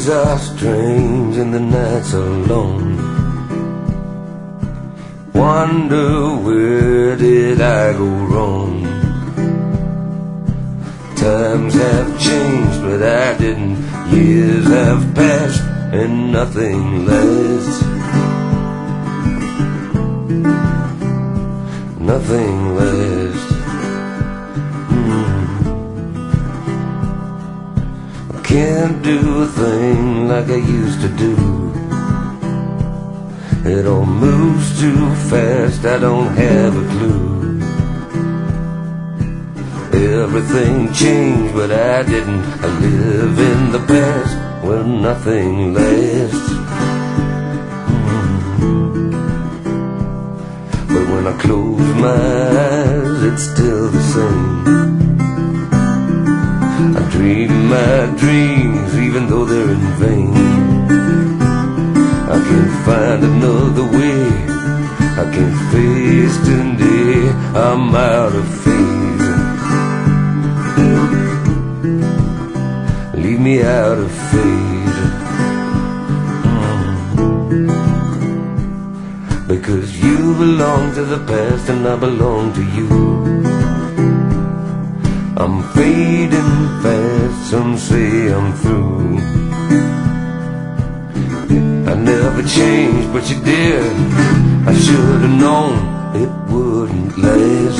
days are strange and the nights are long. Wonder where did I go wrong? Times have changed, but I didn't. Years have passed and nothing lasts. Nothing lasts. I can't do a thing like I used to do. It all moves too fast, I don't have a clue. Everything changed, but I didn't. I live in the past where nothing lasts. But when I close my eyes, it's still the same. I dream my dreams even though they're in vain. I can't find another way. I can't face today. I'm out of faith. Leave me out of faith. Because you belong to the past and I belong to you. I'm fading fast, some say I'm through. I never changed, but you did. I should have known it wouldn't last.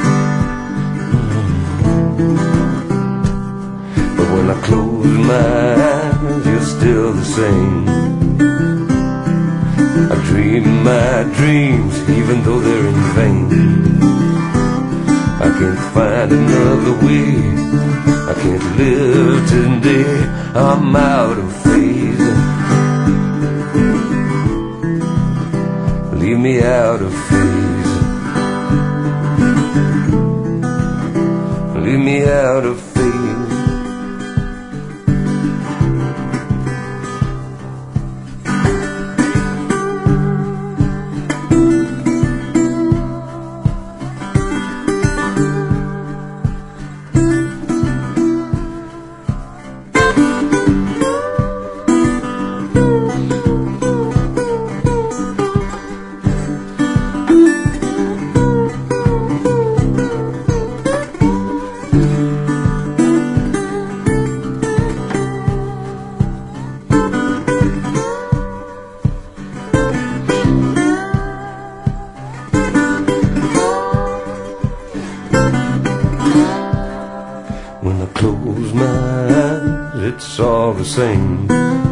But when I close my eyes, you're still the same. I dream my dreams, even though they're in vain. I can't find another way. I can't live today. I'm out of faith. Leave me out of faith. Leave me out of faith. When I close my eyes, it's all the same.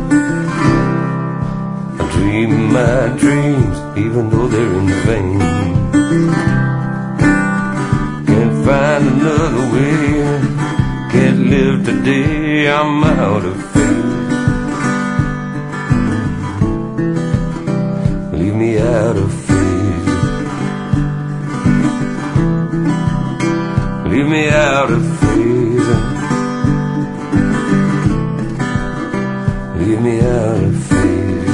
I dream my dreams, even though they're in vain. Can't find another way. Can't live today, I'm out of faith. Leave me out of faith. Leave me out of faith. Leave me out of faith.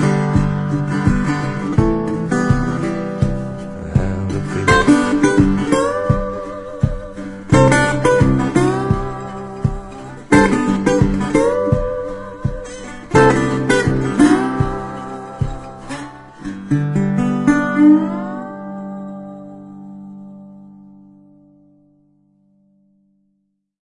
Out of faith.